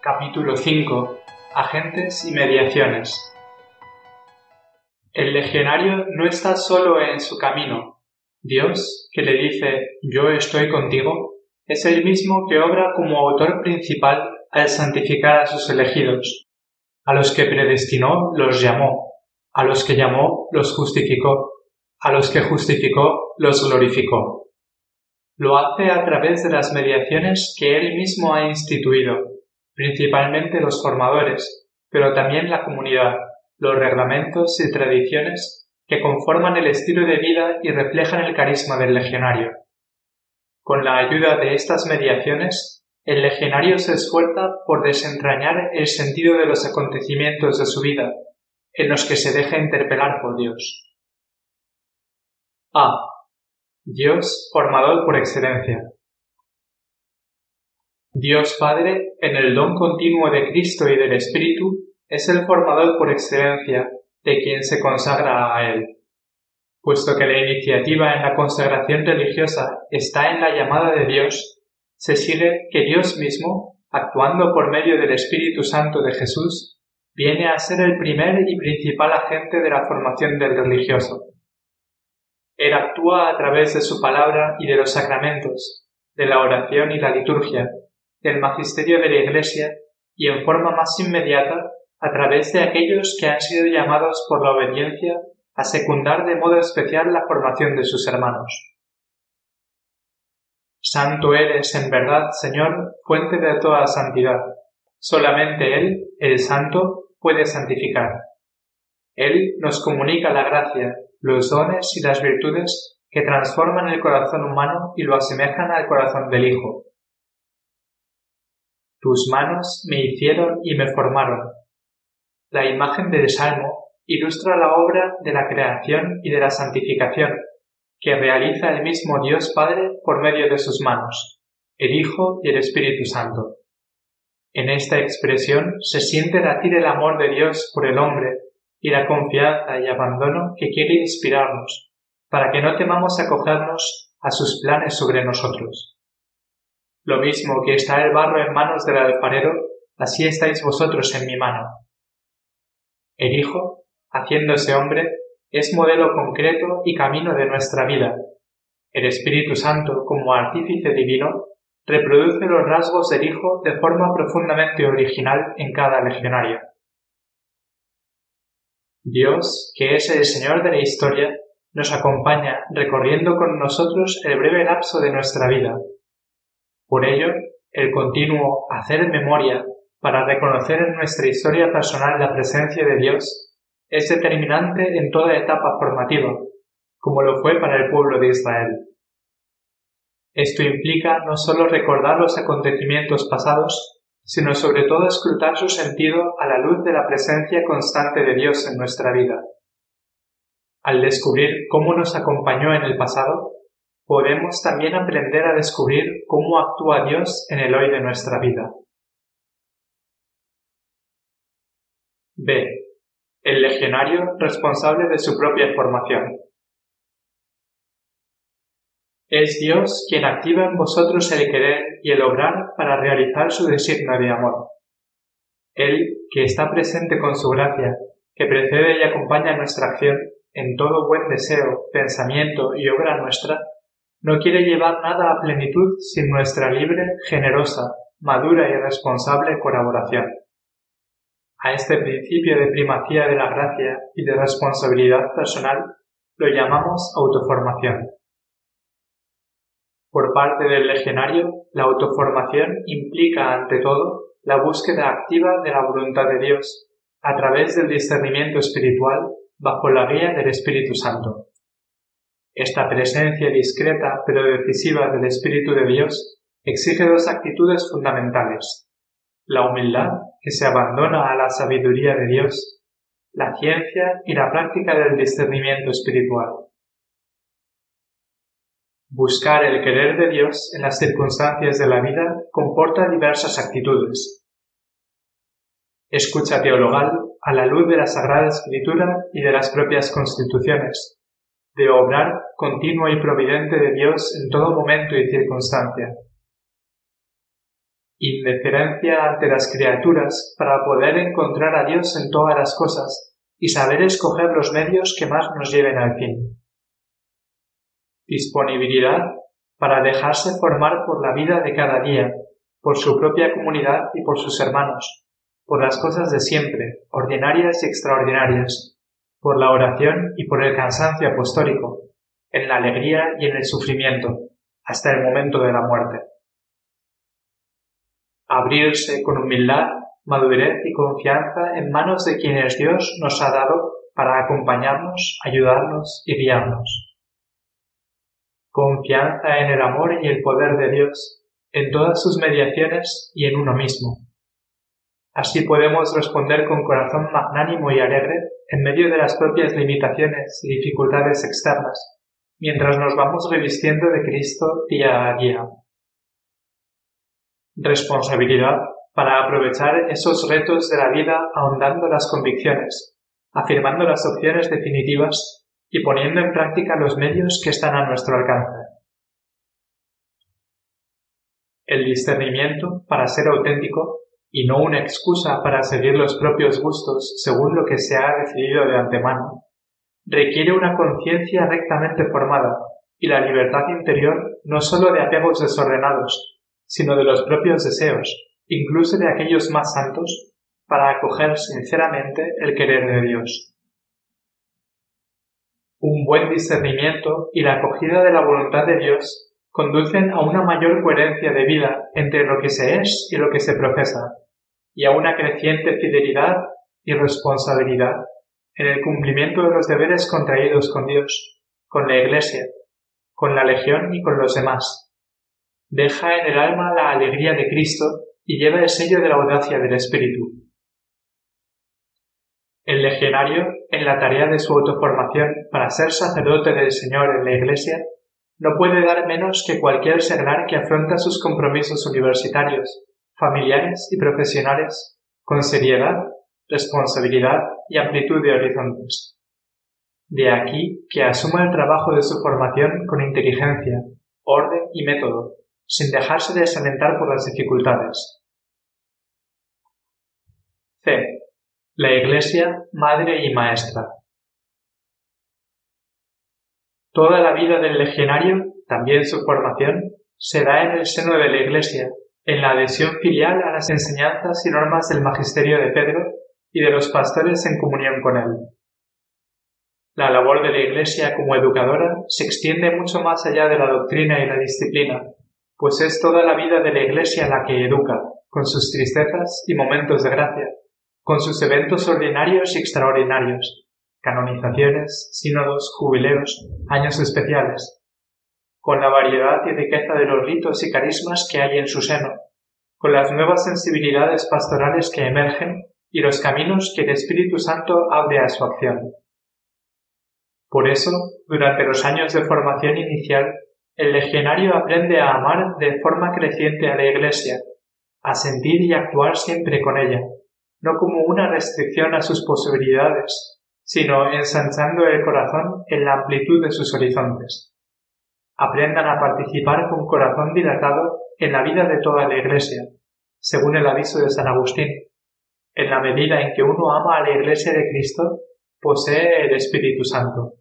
Capítulo 5. Agentes y mediaciones. El legionario no está solo en su camino. Dios, que le dice «Yo estoy contigo», es el mismo que obra como autor principal al santificar a sus elegidos. A los que predestinó los llamó, a los que llamó los justificó, a los que justificó los glorificó. Lo hace a través de las mediaciones que él mismo ha instituido, principalmente los formadores, pero también la comunidad, los reglamentos y tradiciones que conforman el estilo de vida y reflejan el carisma del legionario. Con la ayuda de estas mediaciones, el legionario se esfuerza por desentrañar el sentido de los acontecimientos de su vida, en los que se deja interpelar por Dios. A. Dios formador por excelencia. Dios Padre, en el don continuo de Cristo y del Espíritu, es el formador por excelencia de quien se consagra a Él. Puesto que la iniciativa en la consagración religiosa está en la llamada de Dios, se sigue que Dios mismo, actuando por medio del Espíritu Santo de Jesús, viene a ser el primer y principal agente de la formación del religioso. Él actúa a través de su palabra y de los sacramentos, de la oración y la liturgia, del magisterio de la Iglesia y en forma más inmediata a través de aquellos que han sido llamados por la obediencia a secundar de modo especial la formación de sus hermanos. Santo eres en verdad, Señor, fuente de toda santidad. Solamente Él, el Santo, puede santificar. Él nos comunica la gracia, los dones y las virtudes que transforman el corazón humano y lo asemejan al corazón del Hijo. Tus manos me hicieron y me formaron. La imagen del Salmo ilustra la obra de la creación y de la santificación que realiza el mismo Dios Padre por medio de sus manos, el Hijo y el Espíritu Santo. En esta expresión se siente latir el amor de Dios por el hombre y la confianza y abandono que quiere inspirarnos, para que no temamos acogernos a sus planes sobre nosotros. Lo mismo que está el barro en manos del alfarero, así estáis vosotros en mi mano. El Hijo, haciéndose hombre, es modelo concreto y camino de nuestra vida. El Espíritu Santo, como artífice divino, reproduce los rasgos del Hijo de forma profundamente original en cada legionario. Dios, que es el Señor de la historia, nos acompaña recorriendo con nosotros el breve lapso de nuestra vida. Por ello, el continuo hacer memoria para reconocer en nuestra historia personal la presencia de Dios es determinante en toda etapa formativa, como lo fue para el pueblo de Israel. Esto implica no solo recordar los acontecimientos pasados, sino sobre todo escrutar su sentido a la luz de la presencia constante de Dios en nuestra vida. Al descubrir cómo nos acompañó en el pasado, podemos también aprender a descubrir cómo actúa Dios en el hoy de nuestra vida. B. El legionario responsable de su propia formación. Es Dios quien activa en vosotros el querer y el obrar para realizar su designio de amor. Él, que está presente con su gracia, que precede y acompaña nuestra acción en todo buen deseo, pensamiento y obra nuestra, no quiere llevar nada a plenitud sin nuestra libre, generosa, madura y responsable colaboración. A este principio de primacía de la gracia y de responsabilidad personal lo llamamos autoformación. Por parte del legionario, la autoformación implica, ante todo, la búsqueda activa de la voluntad de Dios, a través del discernimiento espiritual bajo la guía del Espíritu Santo. Esta presencia discreta pero decisiva del Espíritu de Dios exige dos actitudes fundamentales: la humildad, que se abandona a la sabiduría de Dios, la ciencia y la práctica del discernimiento espiritual. Buscar el querer de Dios en las circunstancias de la vida comporta diversas actitudes. Escucha teologal a la luz de la Sagrada Escritura y de las propias constituciones, de obrar continuo y providente de Dios en todo momento y circunstancia. indiferencia ante las criaturas para poder encontrar a Dios en todas las cosas y saber escoger los medios que más nos lleven al fin. Disponibilidad para dejarse formar por la vida de cada día, por su propia comunidad y por sus hermanos, por las cosas de siempre, ordinarias y extraordinarias, por la oración y por el cansancio apostólico, en la alegría y en el sufrimiento, hasta el momento de la muerte. Abrirse con humildad, madurez y confianza en manos de quienes Dios nos ha dado para acompañarnos, ayudarnos y guiarnos. Confianza en el amor y el poder de Dios, en todas sus mediaciones y en uno mismo. Así podemos responder con corazón magnánimo y alegre en medio de las propias limitaciones y dificultades externas, mientras nos vamos revistiendo de Cristo día a día. Responsabilidad para aprovechar esos retos de la vida ahondando las convicciones, afirmando las opciones definitivas y poniendo en práctica los medios que están a nuestro alcance. El discernimiento para ser auténtico y no una excusa para seguir los propios gustos según lo que se ha decidido de antemano, requiere una conciencia rectamente formada y la libertad interior no sólo de apegos desordenados, sino de los propios deseos, incluso de aquellos más santos, para acoger sinceramente el querer de Dios. Un buen discernimiento y la acogida de la voluntad de Dios conducen a una mayor coherencia de vida entre lo que se es y lo que se profesa, y a una creciente fidelidad y responsabilidad en el cumplimiento de los deberes contraídos con Dios, con la Iglesia, con la Legión y con los demás. Deja en el alma la alegría de Cristo y lleva el sello de la audacia del Espíritu. El legionario, en la tarea de su autoformación para ser sacerdote del Señor en la Iglesia, no puede dar menos que cualquier seglar que afronta sus compromisos universitarios, familiares y profesionales con seriedad, responsabilidad y amplitud de horizontes. De aquí que asuma el trabajo de su formación con inteligencia, orden y método, sin dejarse desalentar por las dificultades. C. La Iglesia, madre y maestra. Toda la vida del legionario, también su formación, se da en el seno de la Iglesia, en la adhesión filial a las enseñanzas y normas del magisterio de Pedro y de los pastores en comunión con él. La labor de la Iglesia como educadora se extiende mucho más allá de la doctrina y la disciplina, pues es toda la vida de la Iglesia la que educa, con sus tristezas y momentos de gracia, con sus eventos ordinarios y extraordinarios, canonizaciones, sínodos, jubileos, años especiales, con la variedad y riqueza de los ritos y carismas que hay en su seno, con las nuevas sensibilidades pastorales que emergen y los caminos que el Espíritu Santo abre a su acción. Por eso, durante los años de formación inicial, el legionario aprende a amar de forma creciente a la Iglesia, a sentir y actuar siempre con ella, no como una restricción a sus posibilidades, sino ensanchando el corazón en la amplitud de sus horizontes. Aprendan a participar con corazón dilatado en la vida de toda la Iglesia, según el aviso de San Agustín. En la medida en que uno ama a la Iglesia de Cristo, posee el Espíritu Santo.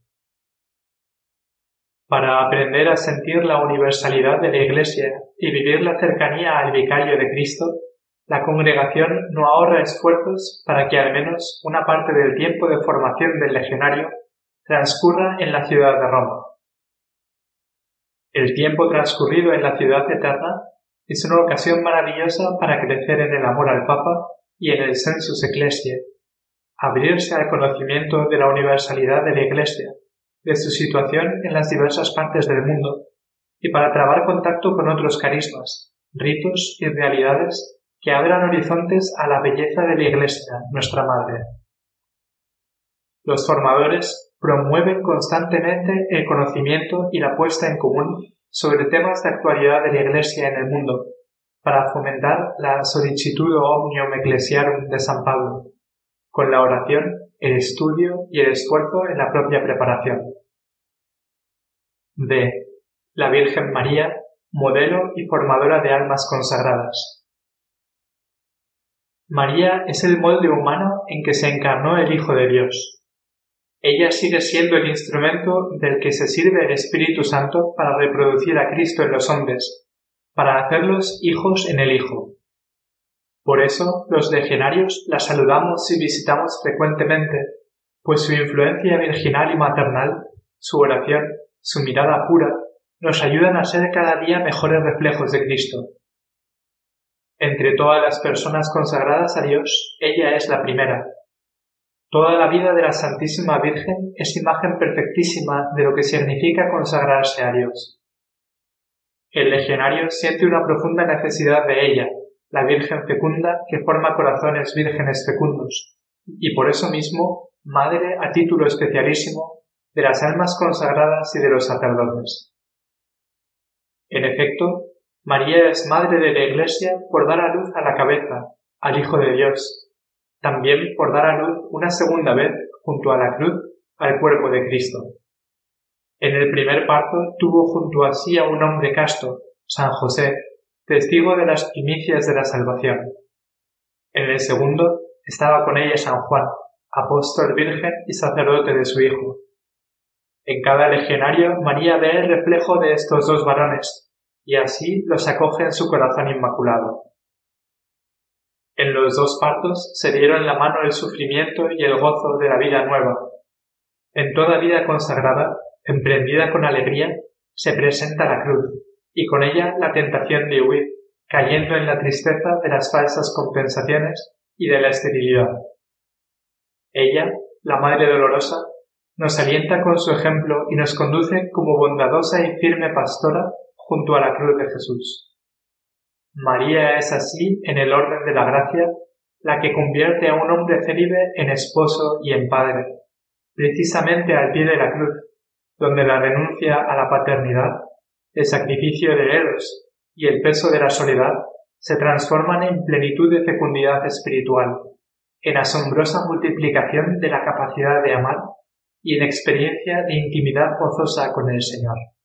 Para aprender a sentir la universalidad de la Iglesia y vivir la cercanía al Vicario de Cristo, la congregación no ahorra esfuerzos para que al menos una parte del tiempo de formación del legionario transcurra en la ciudad de Roma. El tiempo transcurrido en la ciudad eterna es una ocasión maravillosa para crecer en el amor al Papa y en el sensus ecclesiae, abrirse al conocimiento de la universalidad de la Iglesia, de su situación en las diversas partes del mundo, y para trabar contacto con otros carismas, ritos y realidades que abran horizontes a la belleza de la Iglesia, nuestra Madre. Los formadores promueven constantemente el conocimiento y la puesta en común sobre temas de actualidad de la Iglesia en el mundo, para fomentar la sollicitudo omnium ecclesiarum de San Pablo, con la oración, el estudio y el esfuerzo en la propia preparación. D. La Virgen María, modelo y formadora de almas consagradas. María es el molde humano en que se encarnó el Hijo de Dios. Ella sigue siendo el instrumento del que se sirve el Espíritu Santo para reproducir a Cristo en los hombres, para hacerlos hijos en el Hijo. Por eso, los legionarios la saludamos y visitamos frecuentemente, pues su influencia virginal y maternal, su oración, su mirada pura, nos ayudan a ser cada día mejores reflejos de Cristo. Entre todas las personas consagradas a Dios, ella es la primera. Toda la vida de la Santísima Virgen es imagen perfectísima de lo que significa consagrarse a Dios. El legionario siente una profunda necesidad de ella, la Virgen fecunda que forma corazones vírgenes fecundos, y por eso mismo, madre a título especialísimo de las almas consagradas y de los sacerdotes. En efecto, María es madre de la Iglesia por dar a luz a la cabeza, al Hijo de Dios, también por dar a luz una segunda vez, junto a la cruz, al cuerpo de Cristo. En el primer parto tuvo junto a sí a un hombre casto, San José, testigo de las primicias de la salvación. En el segundo estaba con ella San Juan, apóstol virgen y sacerdote de su Hijo. En cada legionario María ve el reflejo de estos dos varones, y así los acoge en su corazón inmaculado. En los dos partos se dieron la mano el sufrimiento y el gozo de la vida nueva. En toda vida consagrada, emprendida con alegría, se presenta la cruz, y con ella la tentación de huir, cayendo en la tristeza de las falsas compensaciones y de la esterilidad. Ella, la Madre Dolorosa, nos alienta con su ejemplo y nos conduce como bondadosa y firme pastora junto a la cruz de Jesús. María es así, en el orden de la gracia, la que convierte a un hombre célibe en esposo y en padre, precisamente al pie de la cruz, donde la renuncia a la paternidad, el sacrificio de Eros y el peso de la soledad se transforman en plenitud de fecundidad espiritual, en asombrosa multiplicación de la capacidad de amar y en experiencia de intimidad gozosa con el Señor.